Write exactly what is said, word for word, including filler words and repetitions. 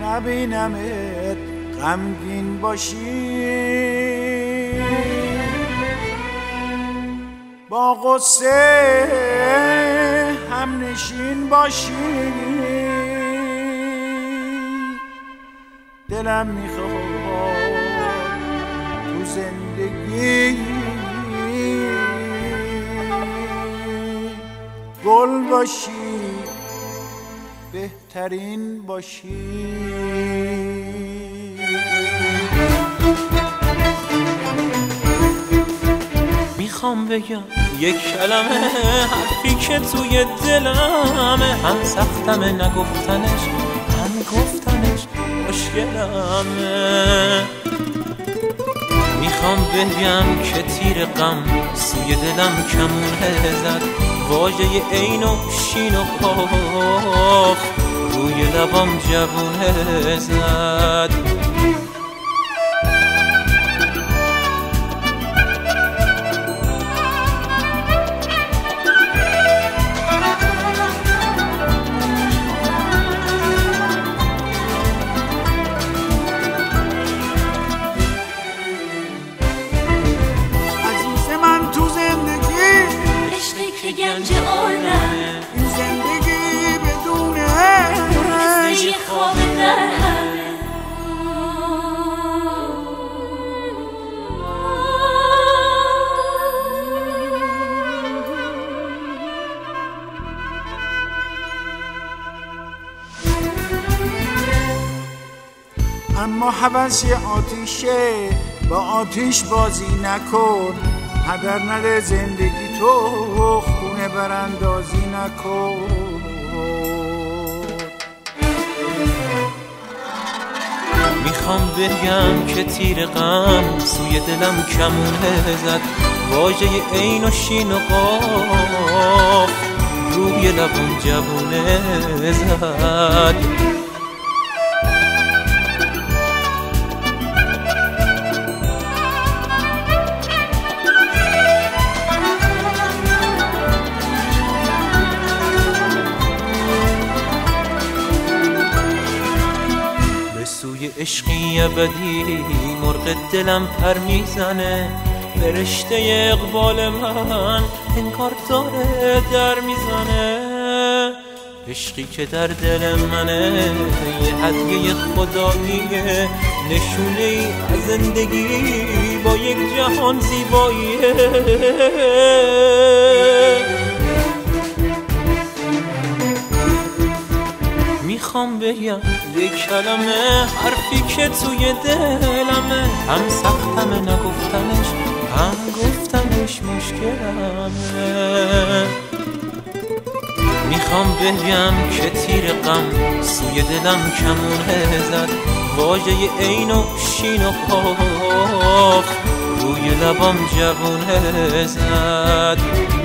نبینمت غمگین باشی، با غصه هم نشین باشی. دلم میخواد تو زندگی گل باشی، بهترین باشی. میخوام بگم یک کلمه حرفی که توی دلمه، هم سختمه نگفتنش هم گفتنش مشکلمه. میخوام بگم که تیر غم سوی دلم کمونه زد، واژه عین و شین و قاف روی لبام جوونه زد. گنج عالمه، این زندگی بدونه مثل یه خواب در همه. اما هوس آتیشه، با آتیش بازی نکن. هدر نده زندگی تو، خونه براندازی نکن. میخوام بگم که تیر غم سوی دلم کمونه زد، واژه عین و شین و قاف روی لبم جوونه زد. سوی عشقی ابدی مرغ دلم پر میزنه، به رشته اقبال من انگار داره در میزنه. عشقی که در دل منه یه هدیه خداییه، نشونه ای از زندگی با یک جهان زیباییه. میخوام بگم یک کلمه حرفی که توی دلمه، هم سختمه نگفتنش هم گفتنش مشکلمه. میخوام بگم که تیر غم سوی دلم کمونه زد، واژه عین و شین و قاف روی لبام جوونه زد.